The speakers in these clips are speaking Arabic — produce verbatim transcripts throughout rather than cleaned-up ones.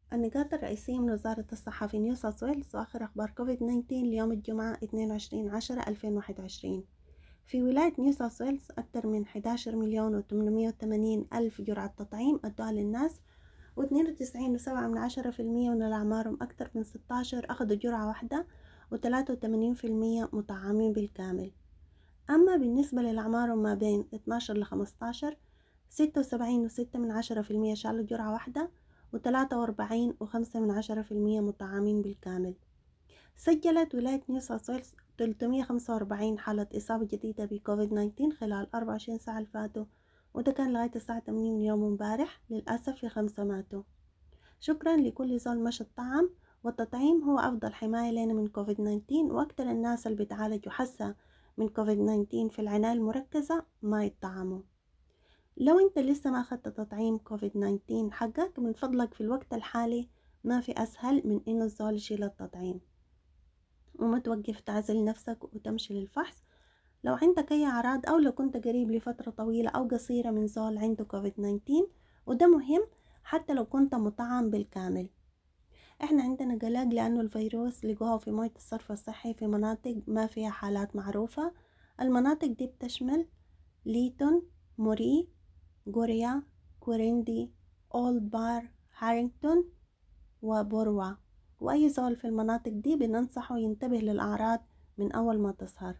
النقاط الرئيسية من وزارة الصحة في نيو ساوث ويلز وآخر أخبار كوفيد تسعة عشر ليوم الجمعة اثنين وعشرين عشرة ألفين وواحد وعشرين. في ولاية نيو ساوث ويلز أكثر من إحدى عشر مليون وثمانمائة وثمانين ألف جرعة تطعيم أدوها للناس، واثنين وتسعين وسبعة من عشرة في المية من الأعمارهم أكثر من ستة عشر أخذوا جرعة واحدة، وثلاثة وثمانين في المية مطعمين بالكامل. أما بالنسبة للأعمارهم ما بين اثني عشر لخمسة عشر، ستة وسبعين وستة من عشرة في المية شالوا جرعة واحدة، وثلاثة وأربعين وخمسة من عشرة في المية مطعمين بالكامل. سجلت ولاية نيو ساوث ويلز ثلاثمائة وخمسة وأربعين حالة إصابة جديدة بكوفيد تسعة عشر خلال أربعة وعشرين ساعة اللي فاتوا، وده كان لغاية الساعة ثمانية من يوم امبارح. للأسف في خمسة ماتوا. شكرا لكل زول مشى الطعم، والتطعيم هو أفضل حماية لنا من كوفيد تسعة عشر، وأكتر الناس اللي بتعالجوا حسا من كوفيد تسعة عشر في العناية المركزة ما يتطعموا. لو انت لسه ما أخدت تطعيم كوفيد تسعة عشر حقك، من فضلك في الوقت الحالي ما في أسهل من إنه الزول يشيل التطعيم، وما توقف تعزل نفسك وتمشي للفحص لو عندك أي أعراض، أو لو كنت قريب لفترة طويلة أو قصيرة من زول عنده كوفيد تسعة عشر، وده مهم حتى لو كنت مطعم بالكامل. احنا عندنا قلق لأنه الفيروس لقوه في موية الصرف الصحي في مناطق ما فيها حالات معروفة. المناطق دي بتشمل ليتون، موري، غوريا، كوريندي، أولد بار، هارينغتون، وبوروا. وأي زول في المناطق دي بننصحه ينتبه للأعراض من أول ما تظهر.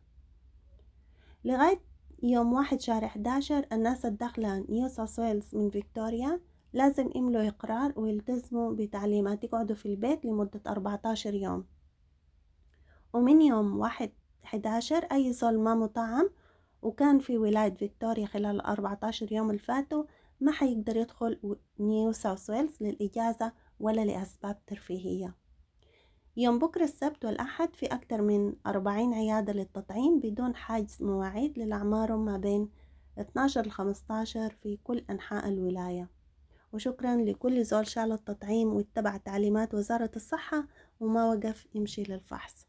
لغاية يوم واحد شهر إحداشر، الناس الداخلة نيو ساوث ويلز من فيكتوريا لازم يملوا إقرار ويلتزموا بتعليمات يقعدوا في البيت لمدة أربعة عشر يوم. ومن يوم واحد إحداشر أي زول ما مطعم وكان في ولاية فيكتوريا خلال الأربعة عشر يوم الفاتوا ما حيقدر يدخل نيو ساوث ويلز للإجازة ولا لأسباب ترفيهية. يوم بكرة السبت والأحد في أكثر من أربعين عيادة للتطعيم بدون حجز مواعيد للأعمار ما بين اثني عشر ل خمسة عشر في كل أنحاء الولاية. وشكرا لكل زول شال التطعيم واتبع تعليمات وزارة الصحة وما وقف يمشي للفحص.